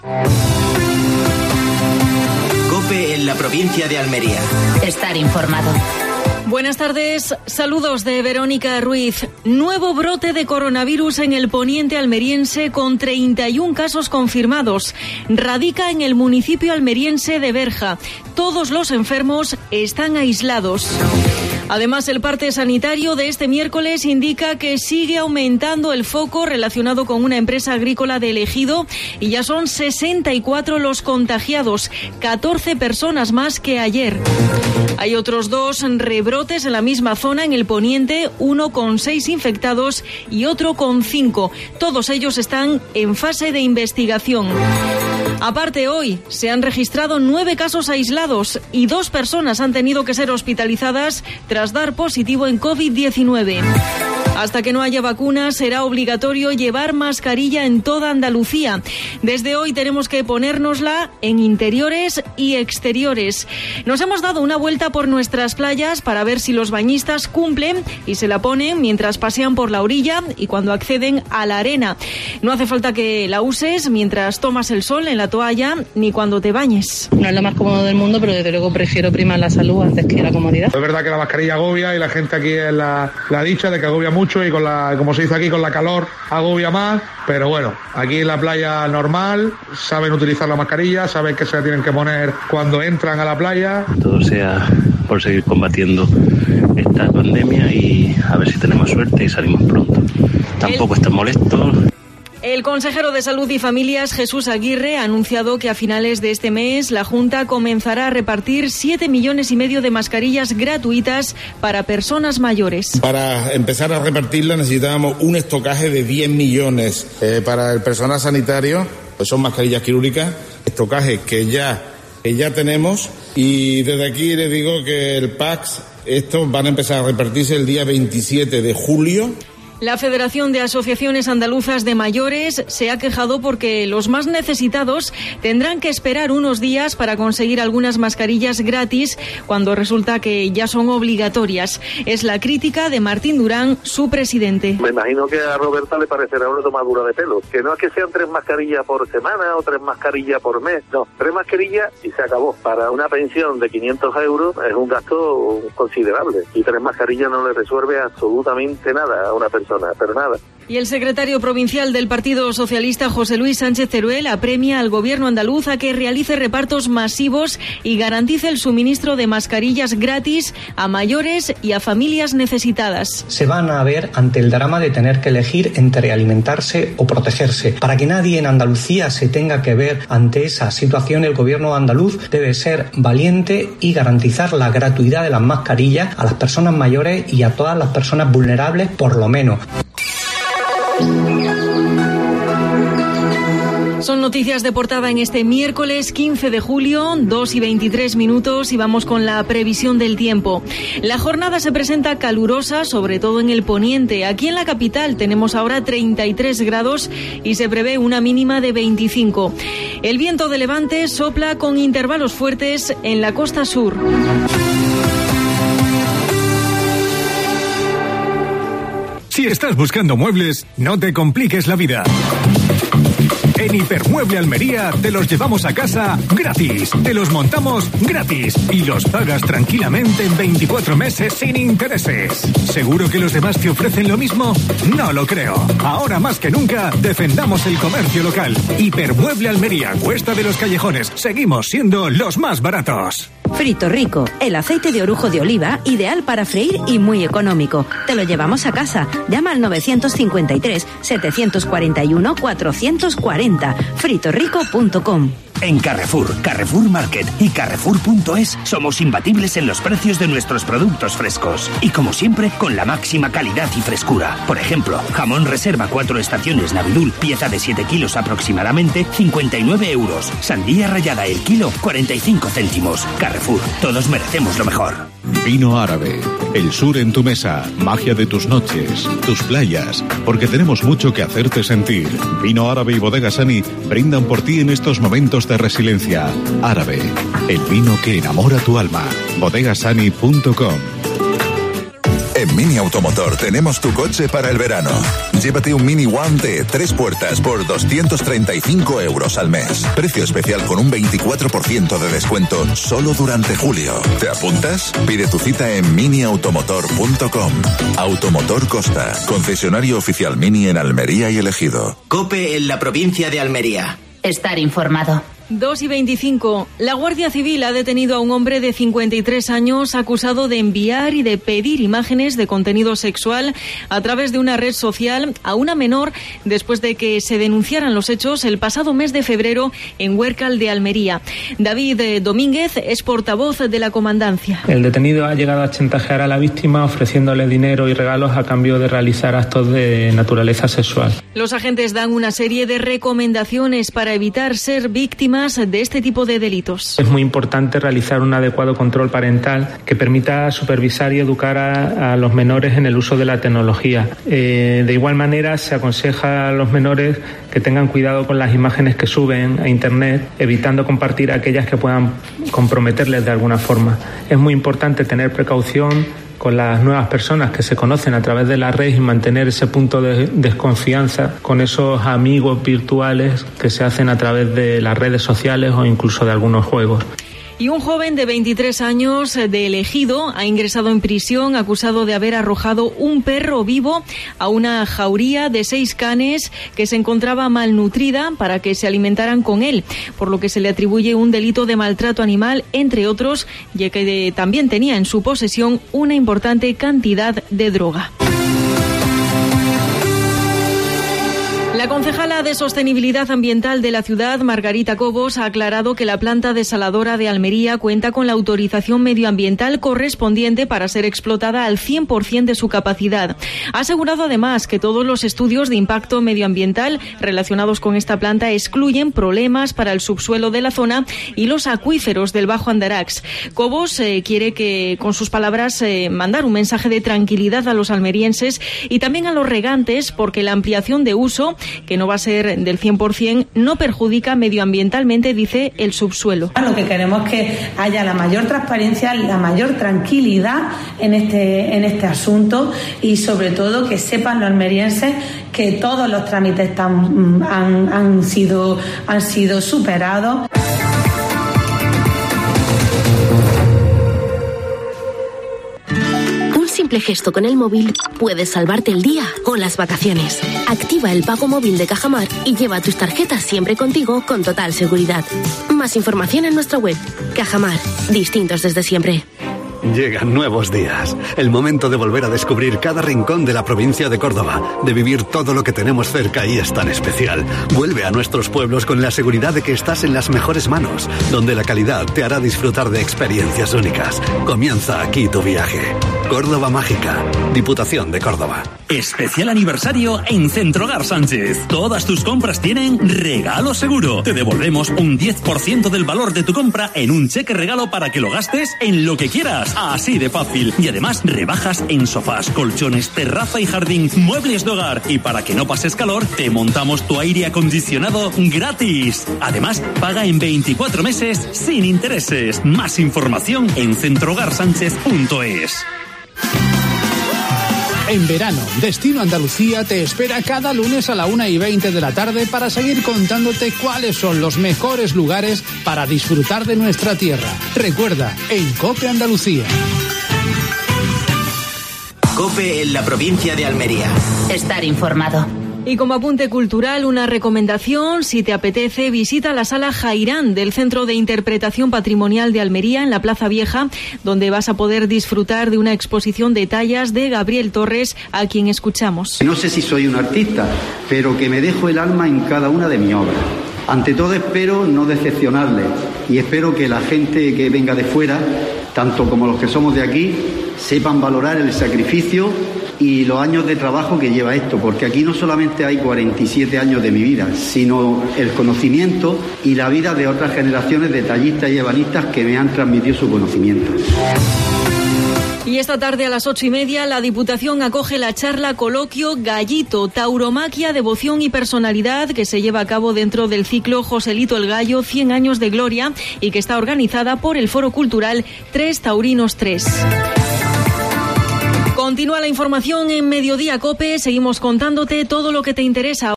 COPE en la provincia de Almería. Estar informado. Buenas tardes, saludos de Verónica Ruiz. Nuevo brote de coronavirus en el poniente almeriense con 31 casos confirmados. Radica en el municipio almeriense de Berja. Todos los enfermos están aislados. Además, el parte sanitario de este miércoles indica que sigue aumentando el foco relacionado con una empresa agrícola de Ejido y ya son 64 los contagiados, 14 personas más que ayer. Hay otros 2 rebrotes en la misma zona, en el poniente, uno con 6 infectados y otro con 5. Todos ellos están en fase de investigación. Aparte, hoy se han registrado 9 casos aislados y 2 personas han tenido que ser hospitalizadas tras dar positivo en COVID-19. Hasta que no haya vacunas, será obligatorio llevar mascarilla en toda Andalucía. Desde hoy tenemos que ponérnosla en interiores y exteriores. Nos hemos dado una vuelta por nuestras playas para ver si los bañistas cumplen y se la ponen mientras pasean por la orilla y cuando acceden a la arena. No hace falta que la uses mientras tomas el sol en la toalla ni cuando te bañes. No es lo más cómodo del mundo, pero desde luego prefiero primar la salud antes que la comodidad. Es verdad que la mascarilla agobia y la gente aquí es la dicha de que agobia mucho y con la, como se dice aquí, con la calor agobia más, pero bueno, aquí en la playa normal, saben utilizar la mascarilla, saben que se la tienen que poner cuando entran a la playa. Todo sea por seguir combatiendo esta pandemia y a ver si tenemos suerte y salimos pronto. Tampoco están molestos. El consejero de Salud y Familias, Jesús Aguirre, ha anunciado que a finales de este mes la Junta comenzará a repartir 7,5 millones de mascarillas gratuitas para personas mayores. Para empezar a repartirlas necesitábamos un estocaje de 10 millones para el personal sanitario, pues son mascarillas quirúrgicas, estocaje que ya tenemos, y desde aquí les digo que el PAX, estos van a empezar a repartirse el día 27 de julio. La Federación de Asociaciones Andaluzas de Mayores se ha quejado porque los más necesitados tendrán que esperar unos días para conseguir algunas mascarillas gratis cuando resulta que ya son obligatorias. Es la crítica de Martín Durán, su presidente. Me imagino que a Roberta le parecerá una tomadura de pelo, que no es que sean 3 mascarillas por semana o 3 mascarillas por mes, no, 3 mascarillas y se acabó. Para una pensión de 500 euros es un gasto considerable y 3 mascarillas no le resuelve absolutamente nada a una persona. Pero nada. Y el secretario provincial del Partido Socialista, José Luis Sánchez Teruel, apremia al gobierno andaluz a que realice repartos masivos y garantice el suministro de mascarillas gratis a mayores y a familias necesitadas. Se van a ver ante el drama de tener que elegir entre alimentarse o protegerse. Para que nadie en Andalucía se tenga que ver ante esa situación, el gobierno andaluz debe ser valiente y garantizar la gratuidad de las mascarillas a las personas mayores y a todas las personas vulnerables, por lo menos. Son noticias de portada en este miércoles 15 de julio, 2:23, y vamos con la previsión del tiempo. La jornada se presenta calurosa, sobre todo en el poniente. Aquí en la capital tenemos ahora 33 grados y se prevé una mínima de 25. El viento de levante sopla con intervalos fuertes en la costa sur. Si estás buscando muebles, no te compliques la vida. En Hipermueble Almería te los llevamos a casa gratis, te los montamos gratis y los pagas tranquilamente en 24 meses sin intereses. ¿Seguro que los demás te ofrecen lo mismo? No lo creo. Ahora más que nunca, defendamos el comercio local. Hipermueble Almería, Cuesta de los Callejones. Seguimos siendo los más baratos. Frito Rico, el aceite de orujo de oliva, ideal para freír y muy económico. Te lo llevamos a casa. Llama al 953-741-440. fritorico.com. En Carrefour, Carrefour Market y Carrefour.es somos imbatibles en los precios de nuestros productos frescos. Y como siempre, con la máxima calidad y frescura. Por ejemplo, jamón reserva 4 estaciones Navidul, pieza de 7 kilos aproximadamente, 59 euros. Sandía rallada el kilo, 45 céntimos. Carrefour, todos merecemos lo mejor. Vino Árabe, el sur en tu mesa, magia de tus noches, tus playas, porque tenemos mucho que hacerte sentir. Vino Árabe y Bodega Sani brindan por ti en estos momentos de resiliencia. Árabe, el vino que enamora tu alma. Bodegasani.com. En Mini Automotor tenemos tu coche para el verano. Llévate un Mini One de 3 puertas por 235 euros al mes. Precio especial con un 24% de descuento solo durante julio. ¿Te apuntas? Pide tu cita en miniautomotor.com. Automotor Costa, concesionario oficial Mini en Almería y El Ejido. COPE en la provincia de Almería. Estar informado. 2:25. La Guardia Civil ha detenido a un hombre de 53 años acusado de enviar y de pedir imágenes de contenido sexual a través de una red social a una menor después de que se denunciaran los hechos el pasado mes de febrero en Huércal de Almería. David Domínguez es portavoz de la comandancia. El detenido ha llegado a chantajear a la víctima ofreciéndole dinero y regalos a cambio de realizar actos de naturaleza sexual. Los agentes dan una serie de recomendaciones para evitar ser víctimas de este tipo de delitos. Es muy importante realizar un adecuado control parental que permita supervisar y educar a los menores en el uso de la tecnología. De igual manera, se aconseja a los menores que tengan cuidado con las imágenes que suben a Internet, evitando compartir aquellas que puedan comprometerles de alguna forma. Es muy importante tener precaución con las nuevas personas que se conocen a través de la red y mantener ese punto de desconfianza con esos amigos virtuales que se hacen a través de las redes sociales o incluso de algunos juegos. Y un joven de 23 años de El Ejido ha ingresado en prisión acusado de haber arrojado un perro vivo a una jauría de 6 canes que se encontraba malnutrida para que se alimentaran con él, por lo que se le atribuye un delito de maltrato animal, entre otros, ya que también tenía en su posesión una importante cantidad de droga. La concejala de Sostenibilidad Ambiental de la ciudad, Margarita Cobos, ha aclarado que la planta desaladora de Almería cuenta con la autorización medioambiental correspondiente para ser explotada al 100% de su capacidad. Ha asegurado además que todos los estudios de impacto medioambiental relacionados con esta planta excluyen problemas para el subsuelo de la zona y los acuíferos del Bajo Andarax. Cobos quiere que, con sus palabras, mandar un mensaje de tranquilidad a los almerienses y también a los regantes, porque la ampliación de uso, que no va a ser del 100%, no perjudica medioambientalmente, dice, el subsuelo. Lo que queremos es que haya la mayor transparencia, la mayor tranquilidad en este asunto y sobre todo que sepan los almerienses que todos los trámites han sido superados. Simple gesto con el móvil puede salvarte el día o las vacaciones. Activa el pago móvil de Cajamar y lleva tus tarjetas siempre contigo con total seguridad. Más información en nuestra web. Cajamar, distintos desde siempre. Llegan nuevos días. El momento de volver a descubrir cada rincón de la provincia de Córdoba, de vivir todo lo que tenemos cerca y es tan especial. Vuelve a nuestros pueblos con la seguridad de que estás en las mejores manos, donde la calidad te hará disfrutar de experiencias únicas. Comienza aquí tu viaje. Córdoba Mágica, Diputación de Córdoba. Especial aniversario en Centrogar Sánchez. Todas tus compras tienen regalo seguro. Te devolvemos un 10% del valor de tu compra en un cheque regalo para que lo gastes en lo que quieras. Así de fácil. Y además rebajas en sofás, colchones, terraza y jardín, muebles de hogar. Y para que no pases calor, te montamos tu aire acondicionado gratis. Además, paga en 24 meses sin intereses. Más información en centrogarsánchez.es. En verano, Destino Andalucía te espera cada lunes a la 1:20 de la tarde para seguir contándote cuáles son los mejores lugares para disfrutar de nuestra tierra. Recuerda, en COPE Andalucía. COPE en la provincia de Almería. Estar informado. Y como apunte cultural, una recomendación: si te apetece, visita la Sala Jairán del Centro de Interpretación Patrimonial de Almería en la Plaza Vieja, donde vas a poder disfrutar de una exposición de tallas de Gabriel Torres, a quien escuchamos. No sé si soy un artista, pero que me dejo el alma en cada una de mis obras. Ante todo espero no decepcionarle y espero que la gente que venga de fuera, tanto como los que somos de aquí, sepan valorar el sacrificio y los años de trabajo que lleva esto, porque aquí no solamente hay 47 años de mi vida, sino el conocimiento y la vida de otras generaciones de tallistas y ebanistas que me han transmitido su conocimiento. Y esta tarde a las 8:30 la Diputación acoge la charla coloquio Gallito, Tauromaquia, Devoción y Personalidad, que se lleva a cabo dentro del ciclo Joselito el Gallo, 100 años de gloria, y que está organizada por el Foro Cultural 3 Taurinos 3. Continúa la información en Mediodía COPE. Seguimos contándote todo lo que te interesa.